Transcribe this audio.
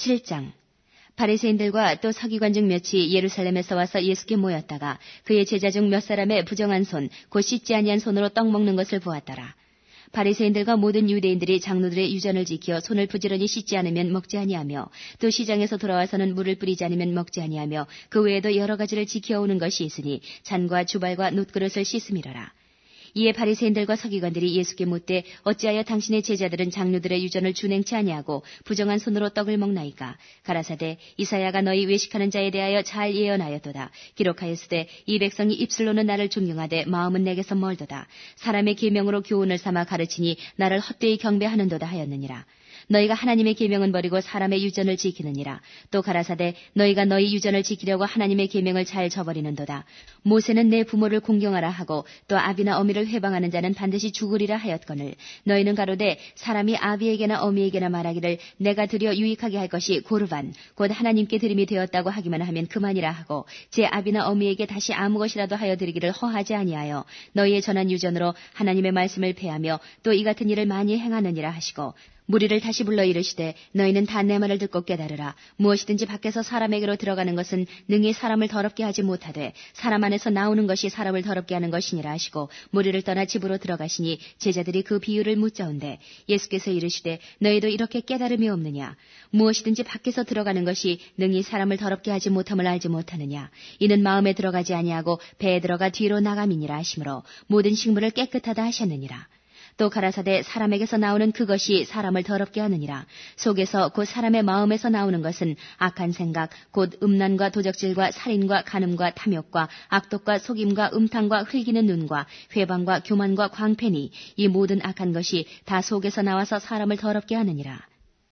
7장. 바리새인들과 또 서기관 중 몇이 예루살렘에서 와서 예수께 모였다가 그의 제자 중 몇 사람의 부정한 손, 곧 씻지 아니한 손으로 떡 먹는 것을 보았더라. 바리새인들과 모든 유대인들이 장로들의 유전을 지켜 손을 부지런히 씻지 않으면 먹지 아니하며 또 시장에서 돌아와서는 물을 뿌리지 않으면 먹지 아니하며 그 외에도 여러 가지를 지켜오는 것이 있으니 잔과 주발과 놋그릇을 씻음이러라. 이에 바리새인들과 서기관들이 예수께 묻되 어찌하여 당신의 제자들은 장로들의 유전을 준행치 아니하고 부정한 손으로 떡을 먹나이까? 가라사대 이사야가 너희 외식하는 자에 대하여 잘 예언하였도다. 기록하였으되 이 백성이 입술로는 나를 존경하되 마음은 내게서 멀도다. 사람의 계명으로 교훈을 삼아 가르치니 나를 헛되이 경배하는도다 하였느니라. 너희가 하나님의 계명은 버리고 사람의 유전을 지키느니라. 또 가라사대 너희가 너희 유전을 지키려고 하나님의 계명을 잘 저버리는도다. 모세는 내 부모를 공경하라 하고 또 아비나 어미를 회방하는 자는 반드시 죽으리라 하였거늘 너희는 가로되 사람이 아비에게나 어미에게나 말하기를 내가 드려 유익하게 할 것이 고르반 곧 하나님께 드림이 되었다고 하기만 하면 그만이라 하고 제 아비나 어미에게 다시 아무 것이라도 하여 드리기를 허하지 아니하여 너희의 전한 유전으로 하나님의 말씀을 폐하며 또 이 같은 일을 많이 행하느니라 하시고 무리를 다시 불러 이르시되 너희는 다 내 말을 듣고 깨달으라. 무엇이든지 밖에서 사람에게로 들어가는 것은 능히 사람을 더럽게 하지 못하되 사람 안에서 나오는 것이 사람을 더럽게 하는 것이니라 하시고 무리를 떠나 집으로 들어가시니 제자들이 그 비유를 묻자온대 예수께서 이르시되 너희도 이렇게 깨달음이 없느냐? 무엇이든지 밖에서 들어가는 것이 능히 사람을 더럽게 하지 못함을 알지 못하느냐? 이는 마음에 들어가지 아니하고 배에 들어가 뒤로 나감이니라 하시므로 모든 식물을 깨끗하다 하셨느니라. 또 가라사대 사람에게서 나오는 그것이 사람을 더럽게 하느니라. 속에서 곧 사람의 마음에서 나오는 것은 악한 생각 곧 음란과 도적질과 살인과 간음과 탐욕과 악독과 속임과 음탕과 흘기는 눈과 회방과 교만과 광패니 이 모든 악한 것이 다 속에서 나와서 사람을 더럽게 하느니라.